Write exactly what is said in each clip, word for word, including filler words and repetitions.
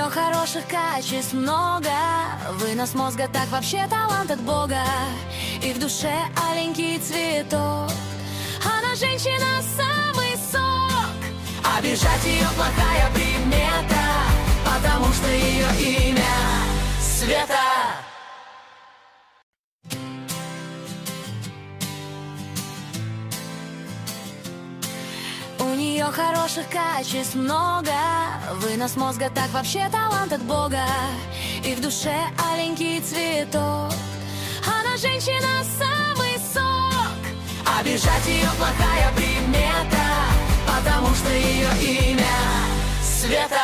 нее хороших качеств много, вынос мозга так вообще талант от Бога. И в душе аленький цветок, она женщина самый сок. Обижать ее плохая примета, потому что ее имя Света. У нее хороших качеств много, вынос мозга так вообще талант от Бога. И в душе аленький цветок, она женщина самый сок. Обижать ее плохая примета, потому что ее имя Света.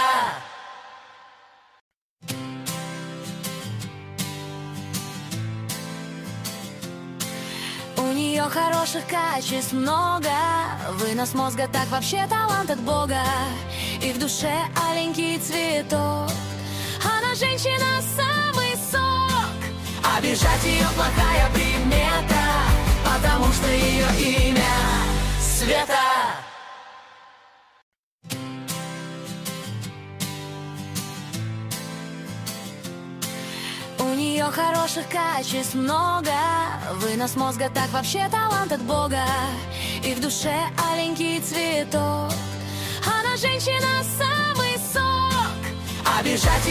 У нее хороших качеств много, вынос мозга так вообще талант от Бога. И в душе аленький цветок, она женщина самый сок. Обижать ее плохая примета, потому что ее имя Света. У нее хороших качеств много, вынос мозга так вообще талант от Бога. И в душе аленький цветок, она женщина самый сок. Обижать